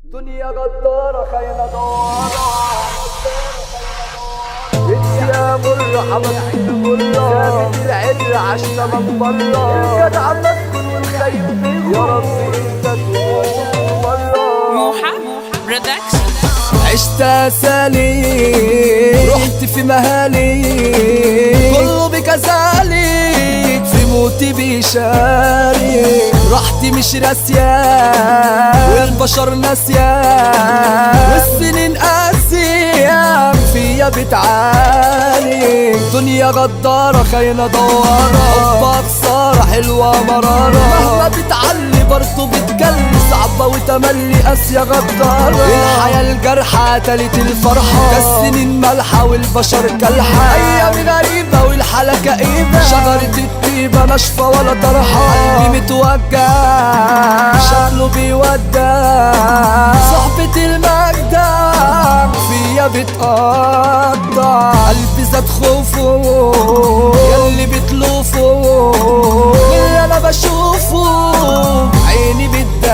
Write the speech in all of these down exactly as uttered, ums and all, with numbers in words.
دنيا غدارة خاينة دوارة انت يا مرة حبيبتي مرة سابت العرة عشنا من برا الجدع مسكن والخيب بيخون يا رب انت تكون مرة موحى برودكشن. عشت اسالي رحت في مهالي كله بكذلك في موتي بيشارك راحتي مش راسية والبشر ناسية والسنين قاسية فيا بتعاني دنيا غدارة خاينة دوارة حبها بصارة حلوة مرارة مهما بتعلي برضه بتجلي صعبة وتملي قاسية غدارة الحياة الجرحى تلت الفرحة كالسنين ملحة والبشر كالحة أيام غريبة والحالة كئيبة شجرة الطيبة ناشفة ولا طرحة قلبي متوجع شكله بيودع صحبة المجدع فيا بتقطع قلبي زاد خوفه ياللي بتلوفه اللي انا بشوفه عيني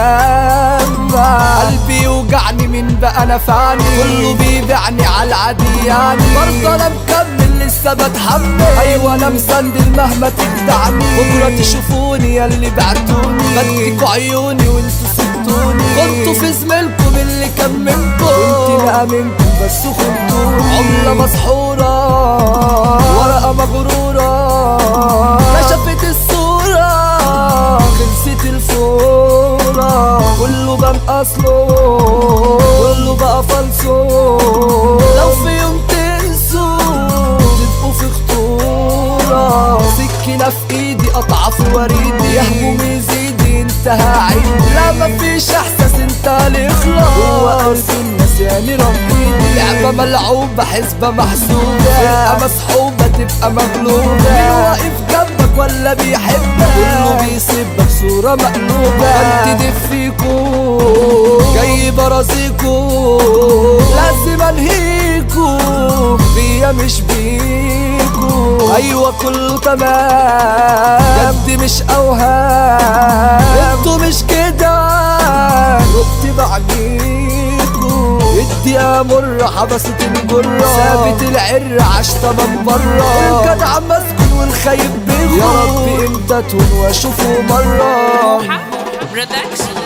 بتدمع قلبي يوجعني من بقى نفعني كله بيبيعني عالعادي يعني برضه انا مكمل لسه بتحمل ايوه انا مسندل مهما تخدعني بكره تشوفوني ياللي بعتوني بديكوا عيوني وانتوا سبتوني كنتوا في زميلكم اللي كملكم كنت بقى منكم بس خنتوني عملة مسحورة ورقة مجرورة كشفت الصورة خلصت الفورة كله بان اصله كله بقى فالصو لو في يوم تنسوا تبقوا في خطورة سكينة في ايدي قطعة في وريدي يهجم يزيدي انتهى عيدي لا مفيش احساس انت الاخلاص هو قلب الناس يعني ربيني لعبة ملعوبة حسبة محسوبة فرقة مسحوبة تبقى مغلوبة مين واقف جنبك ولا بيحبك كله بيسيبك صورة مقلوبة انت دفيكو جاي برازيكو لازم انهيكو بيا مش بيكو ايوه كله تمام جد مش اوهام انتوا مش كده ربطي بعجيكو ادي امر حبست الجرة سابت العرة عشتا من برا الجدع مسكن والخيب بيخون يا رب امتى تهون واشوفه مرة موحى برودكشن.